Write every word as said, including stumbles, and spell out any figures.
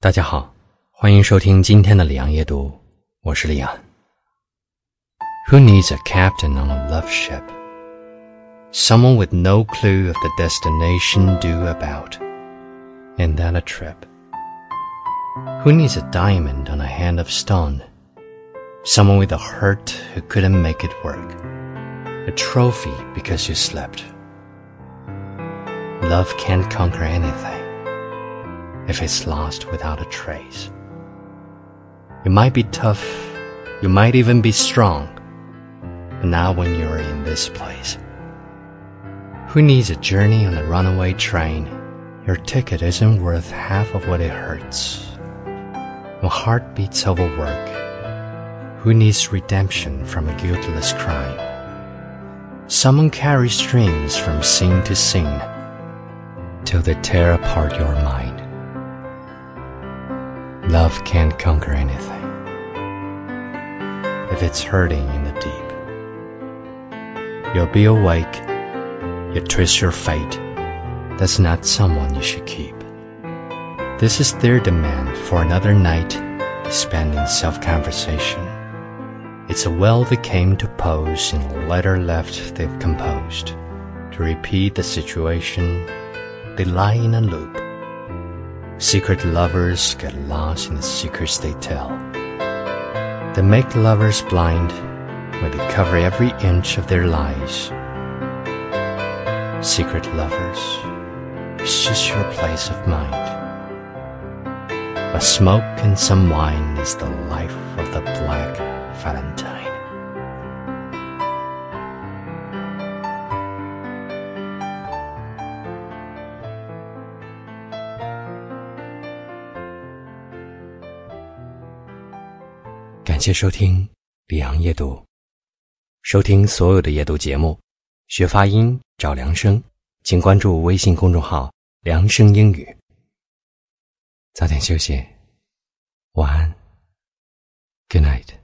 大家好，欢迎收听今天的李阳夜读，我是李阳。Who needs a captain on a love ship? Someone with no clue of the destination due about, and then a trip. Who needs a diamond on a hand of stone? Someone with a heart who couldn't make it work. A trophy because you slept. Love can't conquer anything.If it's lost without a trace. You might be tough, you might even be strong, but not when you're in this place. Who needs a journey on a runaway train? Your ticket isn't worth half of what it hurts. When heart beats overwork, who needs redemption from a guiltless crime? Someone carries strings from scene to scene, till they tear apart your mind.Love can't conquer anything. If it's hurting in the deep, you'll be awake, you twist your fate. That's not someone you should keep. This is their demand for another night spent in self-conversation. It's a well they came to pose in a letter left they've composed. To repeat the situation, they lie in a loop.Secret lovers get lost in the secrets they tell. They make lovers blind when they cover every inch of their lies. Secret lovers, it's just your place of mind. A smoke and some wine is the life of the black Valentine.感谢收听李阳夜读，收听所有的夜读节目，学发音找梁生，请关注微信公众号梁生英语。早点休息，晚安 ，Good night。